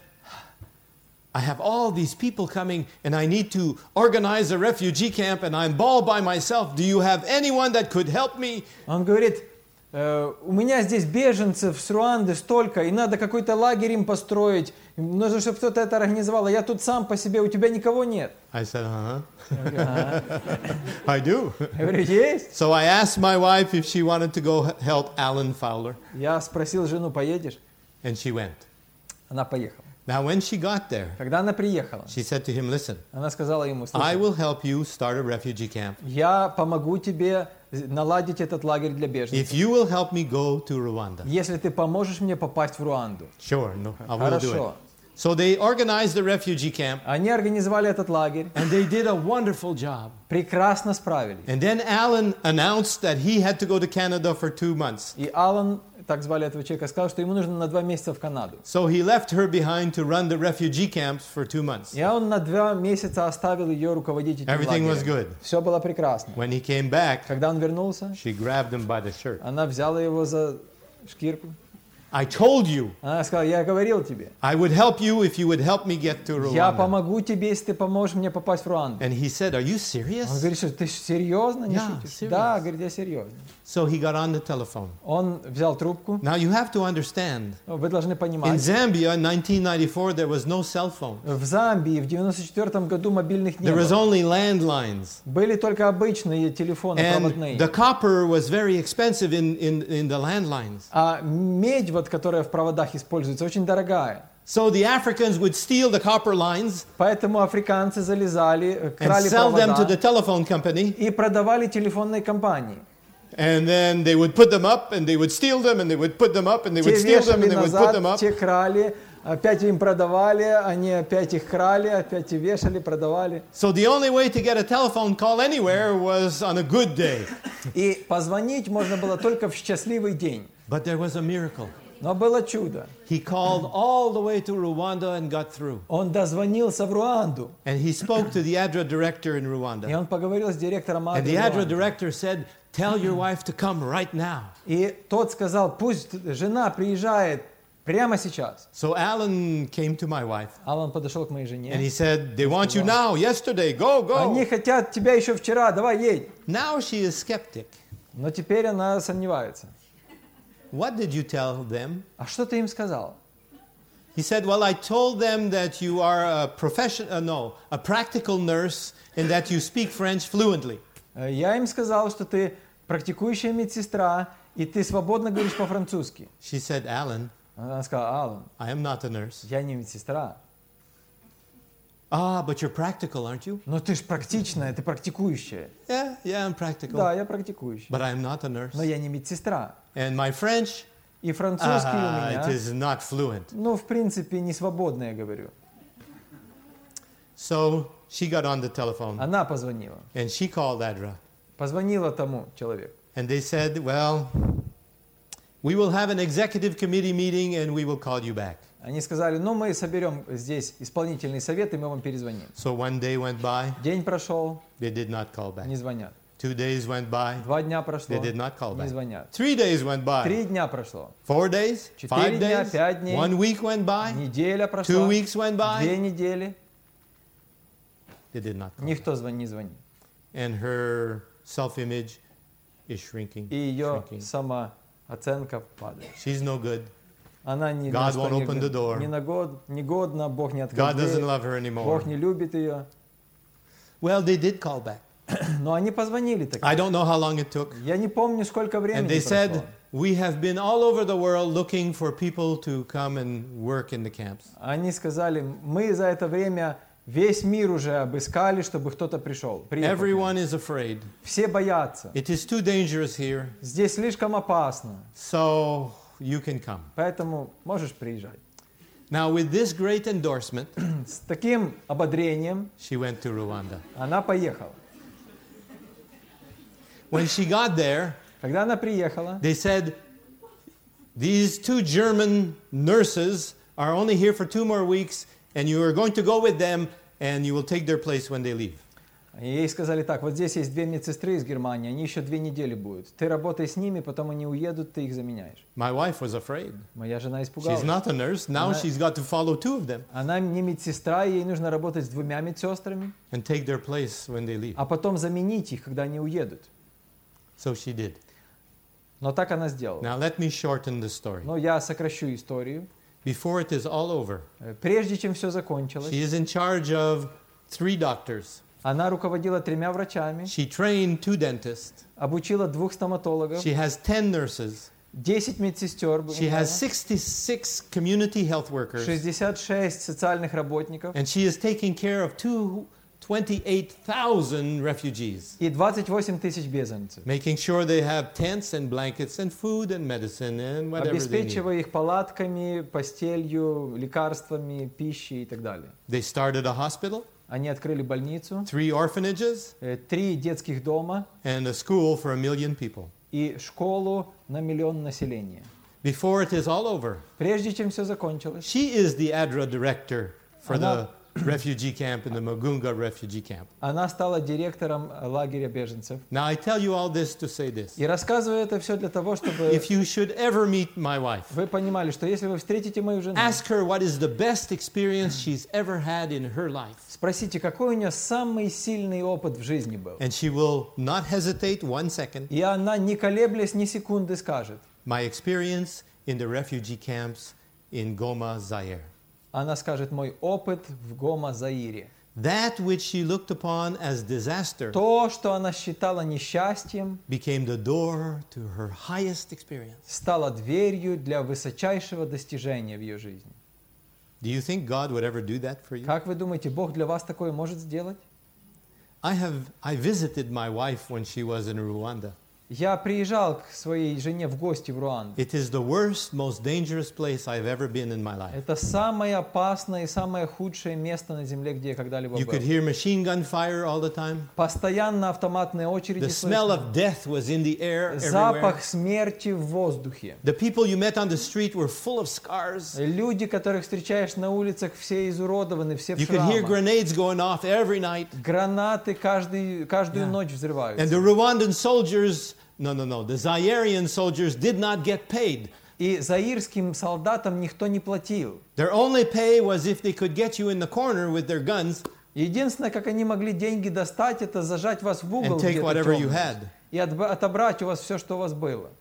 S1: I have all these people coming and I need to organize a refugee camp and I'm all by myself. Do you have anyone that could help me?
S2: Он говорит, «Э, у меня здесь беженцев с Руанды столько, и надо какой-то лагерь им построить. Нужно, чтобы кто-то это организовал. А я тут сам по себе, у тебя никого нет.
S1: I said, uh-huh.
S2: Я говорю, «Ага».
S1: I do.
S2: Я говорю, есть.
S1: So I asked my wife if she wanted to go h- help Alan Fowler,
S2: Я спросил жену, поедешь?
S1: and she went.
S2: Она поехала.
S1: Now, when she got there,
S2: Когда она приехала,
S1: she said to him, listen,
S2: она сказала ему,
S1: I
S2: слушай,
S1: will help you start a refugee camp
S2: я помогу тебе наладить этот лагерь для беженцев,
S1: if you will help me go to Rwanda.
S2: если ты поможешь мне попасть в Руанду.
S1: Sure, no, I will do it.
S2: Хорошо.
S1: So they organized the refugee camp,
S2: Они организовали этот лагерь,
S1: and they did a wonderful job.
S2: прекрасно справились.
S1: And then Alan announced that he had to go to Canada for two months.
S2: И Алан, так звали этого человека, сказал, что ему нужно на два месяца в Канаду.
S1: So he left her behind to run the refugee camps for two months.
S2: И он на два месяца оставил ее руководить этим
S1: Everything was
S2: лагерем.
S1: good.
S2: Все было прекрасно.
S1: When he came back,
S2: Когда он вернулся,
S1: she grabbed him by the shirt.
S2: она взяла его за шкирку.
S1: I told you
S2: Она сказала, я говорил тебе,
S1: I would help you if you would help me get to
S2: я
S1: Rwanda.
S2: помогу тебе, если ты поможешь мне попасть в Руанду.
S1: And he said, are you
S2: Он
S1: serious?
S2: говорит, что ты серьезно не
S1: Yeah,
S2: шутишь?
S1: serious.
S2: Да, говорит, я серьезно.
S1: So he got on the telephone.
S2: Он взял трубку.
S1: Now you have to understand,
S2: Вы должны
S1: in
S2: понимать,
S1: Zambia in nineteen ninety-four there was no cell phone.
S2: в Замбии в девяносто четвёртом году мобильных не
S1: There was
S2: было.
S1: only landlines.
S2: Были только обычные телефоны
S1: And
S2: проводные.
S1: the copper was very expensive in, in, in the landlines.
S2: А медь, вот, которая в проводах используется, очень дорогая.
S1: So the Africans would steal the copper lines
S2: Поэтому африканцы залезали,
S1: and
S2: крали
S1: sell them to the
S2: провода
S1: telephone company.
S2: и продавали телефонной компании.
S1: And then they would put them up and they would steal them and they would put them up and they
S2: Те
S1: would steal them
S2: вешали
S1: and they would put them
S2: назад,
S1: up.
S2: те крали, опять им продавали, они опять их крали, опять и вешали, продавали.
S1: So the only way to get a telephone call anywhere was on a good day.
S2: И позвонить можно было только в счастливый день.
S1: But there was a miracle.
S2: Но было чудо.
S1: He called all the way to Rwanda and got through.
S2: Он дозвонился в Руанду,
S1: And he spoke to the ADRA director in
S2: и
S1: Rwanda.
S2: он поговорил с директором
S1: And
S2: Адры
S1: the ADRA
S2: Руанды.
S1: director said, tell your wife to come right now.
S2: И тот сказал, пусть жена приезжает прямо сейчас.
S1: So Alan came to my wife
S2: Алан подошел к моей
S1: and
S2: жене.
S1: he said, they want you now, yesterday, go,
S2: Они
S1: go.
S2: хотят тебя еще вчера, давай едь.
S1: Now she is skeptic.
S2: Но теперь она сомневается.
S1: What did you tell them?
S2: А что ты им сказал?
S1: He said, well, I told them that you are a profession, uh, no, a practical nurse and that you speak French fluently.
S2: Я им сказал, что ты практикующая медсестра, и ты свободно говоришь по-французски.
S1: She said, Alan,
S2: Она сказала: Алан,
S1: I am not a nurse.
S2: я не медсестра.
S1: Ah, but you're practical, aren't you?
S2: Но ты ж практичная, ты практикующая.
S1: Yeah, yeah, I'm practical.
S2: Да, я практикующая.
S1: But I'm not a nurse.
S2: Но я не медсестра.
S1: And my French,
S2: И французский у
S1: uh,
S2: меня,
S1: it is not fluent.
S2: ну, в принципе, не свободно, я говорю.
S1: So she got on the telephone
S2: Она позвонила.
S1: and she called ADRA.
S2: Позвонила тому человеку.
S1: And they said, well, we will have an executive committee meeting and we will call you back.
S2: Они сказали: ну, мы соберем здесь исполнительный совет, и мы вам перезвоним.
S1: So one day went by,
S2: День прошел,
S1: they did not call back.
S2: не звонят.
S1: Two days went by,
S2: Два дня прошло,
S1: they did not call
S2: не
S1: back.
S2: звонят.
S1: Three days went by,
S2: Три дня прошло,
S1: four days,
S2: Четыре
S1: five
S2: дня,
S1: days,
S2: пять дней,
S1: one week went by,
S2: неделя
S1: two
S2: прошла,
S1: weeks went
S2: две
S1: by,
S2: недели,
S1: they did not call back.
S2: никто звон- не звонит.
S1: And her self-image is shrinking,
S2: И ее
S1: shrinking.
S2: самооценка падает.
S1: She's no good.
S2: Она ни
S1: God
S2: на что
S1: won't
S2: не,
S1: open the door.
S2: не нагод- негодна, Бог не открыл
S1: God doesn't
S2: дверь,
S1: love her anymore.
S2: Бог не любит ее.
S1: Well, they did call back.
S2: Но они позвонили так.
S1: I don't know how long it took.
S2: Я не помню, сколько
S1: And
S2: времени
S1: they
S2: прошло.
S1: said, we have been all over the world looking for people to come and work in the camps.
S2: Они сказали: мы за это время весь мир уже обыскали, чтобы кто-то пришел. приехал к нам.
S1: Everyone is afraid.
S2: Все боятся.
S1: It is too dangerous here,
S2: Здесь слишком опасно.
S1: so you can come.
S2: Поэтому можешь приезжать.
S1: Now, with this great endorsement,
S2: С таким ободрением
S1: she went to Rwanda.
S2: она поехала.
S1: When she got there,
S2: Когда она приехала,
S1: they said, these two German nurses are only here for two more weeks, and you are going to go with them, and you will take their place when they leave.
S2: ей сказали так: вот здесь есть две медсестры из Германии, они еще две недели будут. Ты работай с ними, потом они уедут, ты их заменяешь.
S1: My wife was afraid.
S2: Моя жена
S1: She's
S2: испугалась.
S1: not a nurse. Now
S2: Она-
S1: she's got to follow two of them
S2: Она не медсестра, ей нужно работать с двумя медсестрами,
S1: and take their place when they leave.
S2: а потом заменить их, когда они уедут.
S1: So she did.
S2: Но так она сделала.
S1: Now let me shorten the story.
S2: Но я сокращу историю.
S1: Before it is all over,
S2: Э, Прежде чем все закончилось,
S1: she is in charge of three doctors.
S2: она руководила тремя врачами,
S1: She trained two dentists.
S2: обучила двух стоматологов,
S1: She has ten nurses.
S2: десять медсестер,
S1: She has sixty-six community health workers.
S2: шестьдесят шесть социальных работников
S1: And she is taking care of two, twenty-eight thousand refugees,
S2: и двадцать восемь тысяч беженцев,
S1: making sure they have tents and blankets and food and medicine and whatever they need.
S2: обеспечивая их палатками, постелью, лекарствами, пищей и так далее.
S1: They started a hospital,
S2: Они открыли больницу,
S1: three orphanages,
S2: э, три детских дома
S1: and a school for a million people.
S2: и школу на миллион населения.
S1: Before it is all over,
S2: Прежде чем все закончилось,
S1: she is the A D R A director for
S2: Она-
S1: the refugee camp in the Mugunga refugee camp.
S2: она стала директором э, лагеря беженцев.
S1: Now I tell you all this to say this.
S2: И рассказываю это все для того, чтобы
S1: If you should ever meet my wife,
S2: вы понимали, что если вы встретите мою жену,
S1: ask her what is the best experience she's ever had in her life.
S2: спросите, какой у нее самый сильный опыт в жизни был.
S1: And she will not hesitate one second.
S2: И она, не колеблясь ни секунды, скажет.
S1: My experience in the refugee camps in Goma, Zaire.
S2: Она скажет: мой опыт в Гома-Заире.
S1: That which she looked upon as disaster
S2: То, что она считала несчастьем,
S1: became the door to her highest experience.
S2: стало дверью для высочайшего достижения в ее жизни.
S1: Do you think God would ever do that for you?
S2: Как вы думаете, Бог для вас такое может сделать?
S1: I have I visited my wife when she was in Rwanda.
S2: Я приезжал к своей жене в гости в Руанду.
S1: It is the worst, most dangerous place I've ever been in my life.
S2: Это самое опасное и самое худшее место на земле, где я когда-либо
S1: You
S2: был.
S1: could hear machine gun fire all the time.
S2: Постоянно автоматные очереди
S1: The smell
S2: слышно.
S1: of death was in the air everywhere.
S2: Запах смерти в воздухе.
S1: The people you met on the street were full of scars.
S2: Люди, которых встречаешь на улицах, все изуродованы, все в
S1: You could hear
S2: шрамах.
S1: grenades going off every night.
S2: Гранаты каждый, каждую
S1: Yeah.
S2: ночь
S1: And
S2: взрываются.
S1: the Rwandan soldiers, no, no, no, the Zairian soldiers did not get paid.
S2: И заирским солдатам никто не платил.
S1: Their only pay was if they could get you in the corner with their guns
S2: Единственное, как они могли деньги достать, это зажать вас в угол
S1: and take
S2: где-то
S1: whatever you
S2: темный
S1: had.
S2: и отб- отобрать у вас все, что у вас было.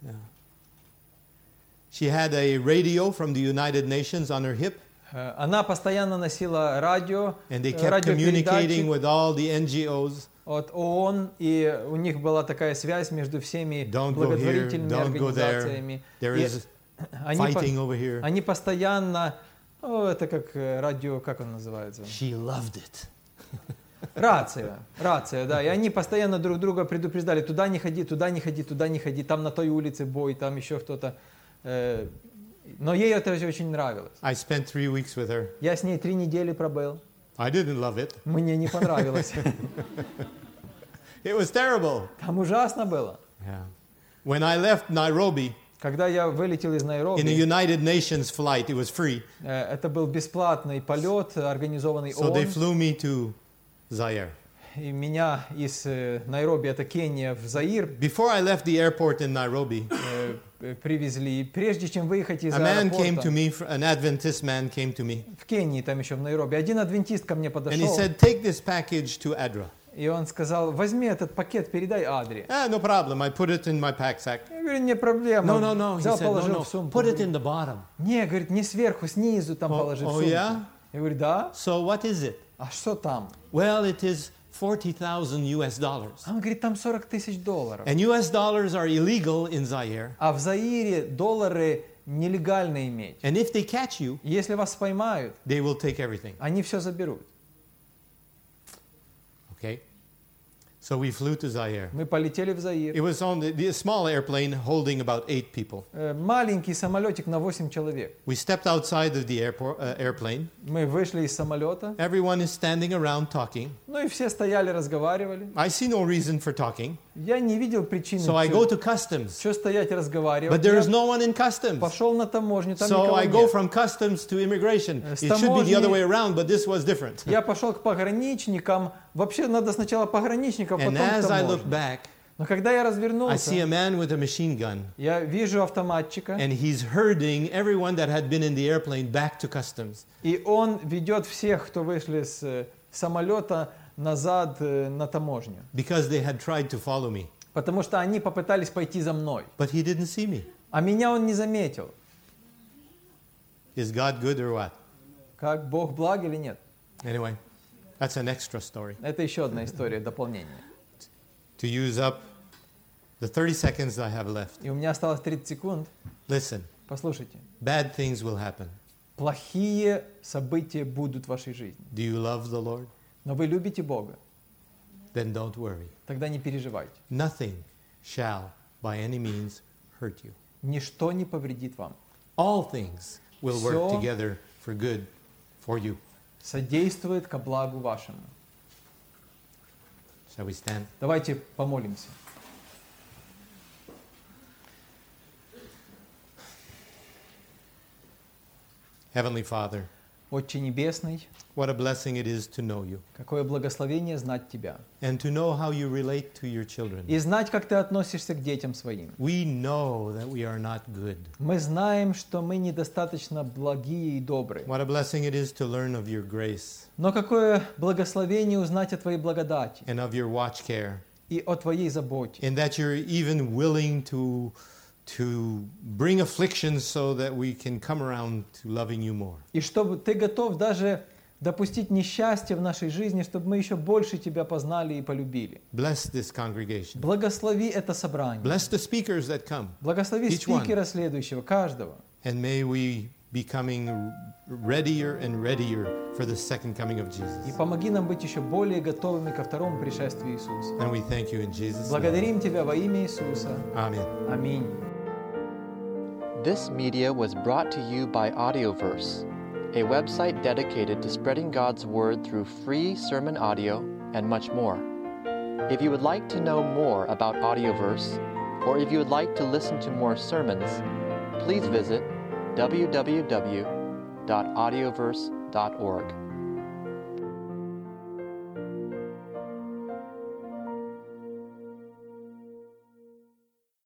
S1: She had a radio from the United Nations on her hip,
S2: Э, Она постоянно носила радио,
S1: and they
S2: э,
S1: kept communicating
S2: радиопередатчик,
S1: with all the N G Os.
S2: от ООН, и у них была такая связь между всеми
S1: Don't go here,
S2: благотворительными
S1: don't go there.
S2: организациями.
S1: There
S2: И
S1: is
S2: они, по-
S1: fighting over here.
S2: они постоянно, о, это как э, радио, как он называется?
S1: She loved it.
S2: Рация, рация, да. И они постоянно друг друга предупреждали: туда не ходи, туда не ходи, туда не ходи, там на той улице бой, там еще кто-то. Э, Но ей это очень нравилось.
S1: I spent three weeks with her.
S2: Я с ней три недели пробыл.
S1: I didn't love it.
S2: Мне не понравилось.
S1: It was terrible.
S2: Там ужасно было.
S1: Yeah. When I left Nairobi
S2: Когда я вылетел из
S1: in a
S2: Найроби,
S1: United Nations flight, it was free.
S2: э, это был бесплатный полет, организованный
S1: So they
S2: ООН.
S1: flew me to Zaire.
S2: И меня из э, Найроби, это Кения, в Заир
S1: Before I left the airport in Nairobi,
S2: э, э, привезли. И прежде чем выехать из
S1: a man came to
S2: аэропорта,
S1: me, fr- an Adventist man came to me,
S2: в Кении, там еще в Найроби, один адвентист ко мне
S1: and he
S2: подошел,
S1: said, "Take this package to Adra."
S2: и он сказал: возьми этот пакет, передай Адре.
S1: Ah, no problem. I put it in my packsack.
S2: Я говорю: не проблема.
S1: No, no, no. He
S2: Взял,
S1: said, no,
S2: положил
S1: no.
S2: в сумку.
S1: Put it in the bottom.
S2: Не, говорит, не сверху, снизу там
S1: Oh,
S2: положи в
S1: oh,
S2: сумку.
S1: yeah?
S2: Я говорю: да.
S1: So what is it?
S2: А что там?
S1: Well, it is forty thousand U S dollars.
S2: А он говорит: там сорок тысяч долларов.
S1: And U S dollars are illegal in Zaire.
S2: А в Заире доллары нелегально иметь.
S1: And if they catch you,
S2: Если вас поймают,
S1: they will take everything.
S2: они все заберут.
S1: Okay? So we flew to Zaire.
S2: Мы полетели в
S1: It
S2: Заир.
S1: was on the, the small airplane holding about eight people.
S2: Э, Маленький самолетик на восемь человек.
S1: We stepped outside of the airport, uh, airplane.
S2: Мы вышли из самолета.
S1: Everyone is standing around talking.
S2: Ну и все стояли, разговаривали.
S1: I see no reason for talking.
S2: Я не видел причины,
S1: So I go to customs.
S2: что стоять и разговаривать.
S1: But there is
S2: Я
S1: no one in customs.
S2: пошел на таможню, там
S1: So
S2: никого
S1: I go
S2: нет.
S1: from customs to immigration.
S2: С
S1: It should be the other
S2: таможни-
S1: way around, but this was different.
S2: Я пошел к пограничникам. Вообще надо сначала пограничников,
S1: And
S2: потом к
S1: as I look
S2: таможне.
S1: back,
S2: Но когда я
S1: I see a
S2: развернулся,
S1: man with a machine gun.
S2: я вижу автоматчика,
S1: And he's herding everyone that had been in the airplane back to customs.
S2: и он ведет всех, кто вышли с э, самолета, назад э, на таможню.
S1: Because they had tried to follow me.
S2: Потому что они попытались пойти за мной.
S1: But he didn't see me.
S2: А меня он не заметил.
S1: Is God good or what?
S2: Как Бог благ или нет?
S1: Anyway, that's an extra story.
S2: Это еще одна история, дополнение.
S1: To use up the thirty seconds I have left.
S2: И у меня осталось тридцать секунд.
S1: Listen,
S2: Послушайте.
S1: bad things will happen.
S2: Плохие события будут в вашей жизни.
S1: Do you love the Lord?
S2: Но вы любите Бога.
S1: Then don't worry.
S2: Тогда не переживайте.
S1: Nothing shall by any means hurt you.
S2: Ничто не повредит вам.
S1: All things will work
S2: Всё
S1: together for good for you.
S2: Содействует ко благу вашему.
S1: Shall we stand?
S2: Давайте помолимся.
S1: Heavenly Father,
S2: Отче Небесный,
S1: what a blessing it is to know you
S2: какое благословение знать Тебя.
S1: and to know how you relate to your children.
S2: И знать, как Ты относишься к детям своим.
S1: We know that we are not good.
S2: Мы знаем, что мы недостаточно благие и добрые.
S1: What a blessing it is to learn of your grace
S2: Но какое благословение узнать о Твоей благодати
S1: and of your watch care,
S2: и о Твоей заботе.
S1: and that you're even willing to to bring affliction so that we can come around to loving you more.
S2: И чтобы Ты готов даже допустить несчастье в нашей жизни, чтобы мы еще больше Тебя познали и полюбили.
S1: Bless this congregation.
S2: Благослови это собрание.
S1: Bless the speakers that come.
S2: Благослови
S1: Each one.
S2: спикера следующего, каждого.
S1: And may we be coming readier and readier for the second coming of
S2: И
S1: Jesus.
S2: помоги нам быть еще более готовыми ко второму пришествию Иисуса.
S1: And we thank you in Jesus' name.
S2: Благодарим Тебя во имя Иисуса.
S1: Amen.
S2: Аминь.
S3: This media was brought to you by Audioverse, a website dedicated to spreading God's Word through free sermon audio and much more. If you would like to know more about Audioverse, or if you would like to listen to more sermons, please visit w w w dot audioverse dot org.